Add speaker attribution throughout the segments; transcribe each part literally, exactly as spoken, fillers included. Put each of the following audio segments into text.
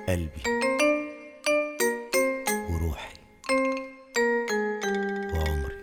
Speaker 1: قلبي وروحي وعمري.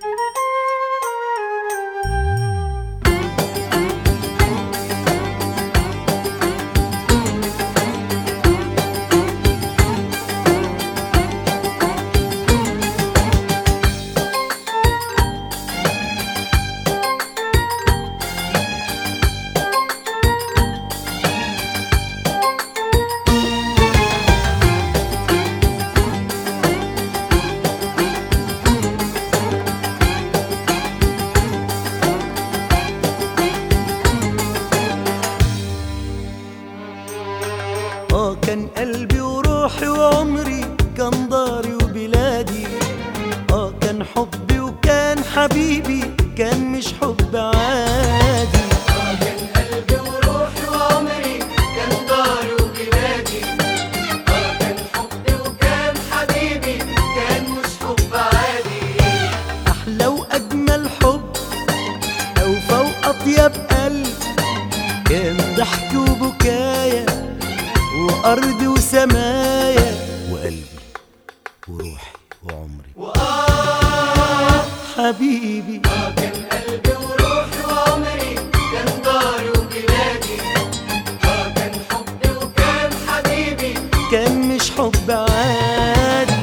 Speaker 2: اه كان قلبي وروحي وعمري، كان داري وبلادي. اه كان حبي وكان حبيبي، كان مش حب عادي.
Speaker 3: اه كان قلبي وروحي وعمري، كان داري وبلادي. اه كان حبي وكان حبيبي، كان مش حب عادي.
Speaker 2: احلى واجمل حب اوفى واطيب قلب، كان ضحك وبكايا وأرضي وسمايا
Speaker 1: وقلبي وروحي وعمري
Speaker 3: وآه
Speaker 2: حبيبي.
Speaker 3: اه كان قلبي وروحي وعمري، كان داري وبلادي. اه كان حبي وكان حبيبي،
Speaker 2: كان مش حب عادي.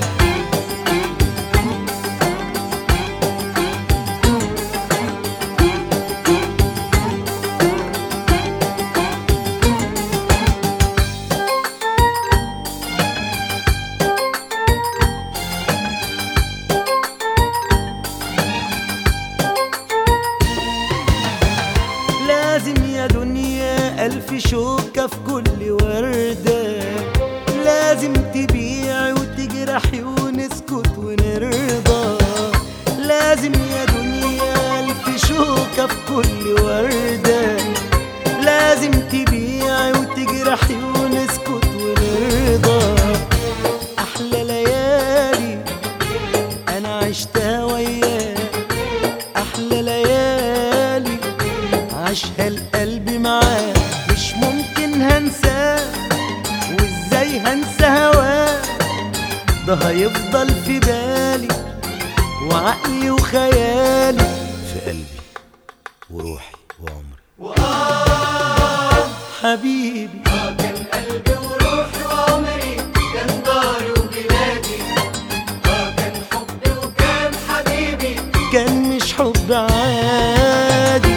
Speaker 2: لازم يا دنيا ألف شوكة في كل وردة، لازم تبيعي وتجرحي ونسكت ونرضى. لازم يا دنيا ألف شوكة في كل وردة، لازم تبيعي وتجرحي ونسكت ونرضى. أحلى ليالي أنا عشتها وياك، أحلى ليالي عاشها القلب معاه، مش ممكن هنساه وازاي هنسى هواه. ده هيفضل في بالي وعقلي وخيالي،
Speaker 1: في قلبي وروحي وعمري
Speaker 3: وآه
Speaker 2: حبيبي.
Speaker 3: اه كان قلبي وروحي وعمري، كان داري وبلادي. اه كان حبي وكان حبيبي،
Speaker 2: كان مش حب عادي.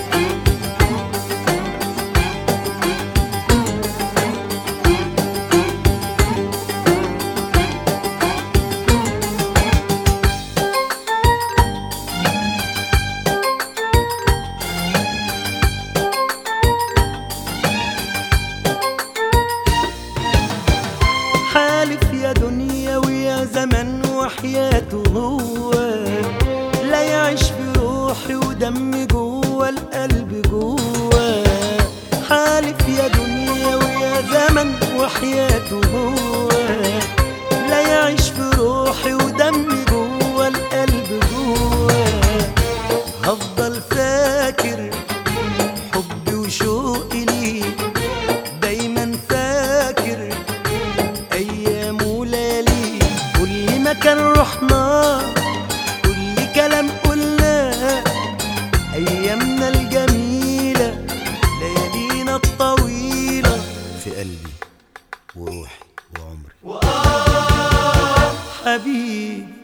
Speaker 2: حالف يا دنيا ويا زمن وحياته هو، لا يعيش في روحي ودمي جوه القلب جوه. حالف يا دنيا ويا زمن وحياته هو، لا يعيش في روحي ودمي جوه القلب جوه. هفضل فاكر حبي وشوقي ليك، دايما فاكر أيام وليالي. كل مكان رحنا، كل كلام قلناه، أيامنا الجميلة، ليالينا الطويلة،
Speaker 1: في قلبي وروحي وعمري
Speaker 3: وآه
Speaker 2: حبيبي.